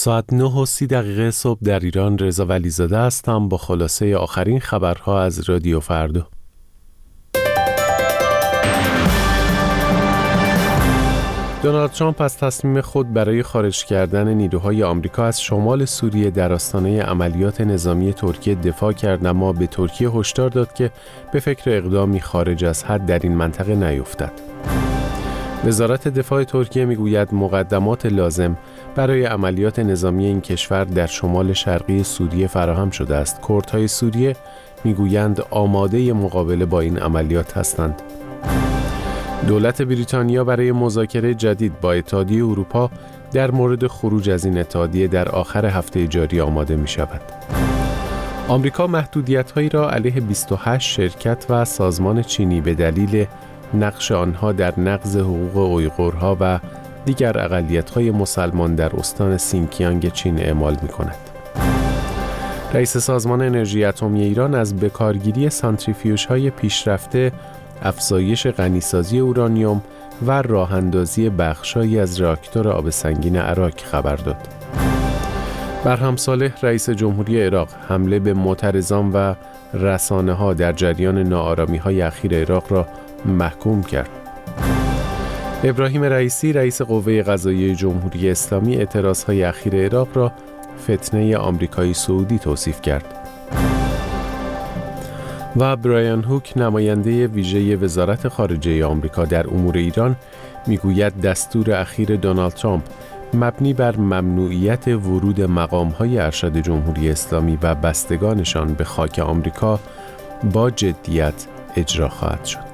ساعت 9:30 صبح در ایران. رضا ولیزاده هستم با خلاصه آخرین خبرها از رادیو فردا. دونالد ترامپ از تصمیم خود برای خارج کردن نیروهای آمریکا از شمال سوریه در آستانه عملیات نظامی ترکیه دفاع کرد، اما به ترکیه هشدار داد که به فکر اقدامی خارج از حد در این منطقه نیفتد. وزارت دفاع ترکیه میگوید مقدمات لازم برای عملیات نظامی این کشور در شمال شرقی سوریه فراهم شده است. کردهای سوریه میگویند آماده مقابله با این عملیات هستند. دولت بریتانیا برای مذاکره جدید با اتحادیه اروپا در مورد خروج از این اتحادیه در آخر هفته جاری آماده می شود. آمریکا محدودیت‌هایی را علیه 28 شرکت و سازمان چینی به دلیل نقش آنها در نقض حقوق اویغورها و دیگر اقلیت‌های مسلمان در استان سینکیانگ چین اعمال می‌کند. رئیس سازمان انرژی اتمی ایران از بکارگیری سانتریفیوژهای پیشرفته، افزایش غنیسازی اورانیوم و راه‌اندازی بخش‌هایی از راکتور آب سنگین عراق خبر داد. برهم صالح رئیس جمهوری عراق حمله به معترضان و رسانه‌ها در جریان ناآرامی‌های اخیر عراق را محکوم کرد. ابراهیم رئیسی رئیس قوه قضاییه جمهوری اسلامی اعتراضهای اخیر عراق را فتنه آمریکایی سعودی توصیف کرد. و برایان هوک نماینده ویژه وزارت خارجه آمریکا در امور ایران میگوید دستور اخیر دونالد ترامپ مبنی بر ممنوعیت ورود مقام‌های ارشد جمهوری اسلامی و بستگانشان به خاک آمریکا با جدیت اجرا خواهد شد.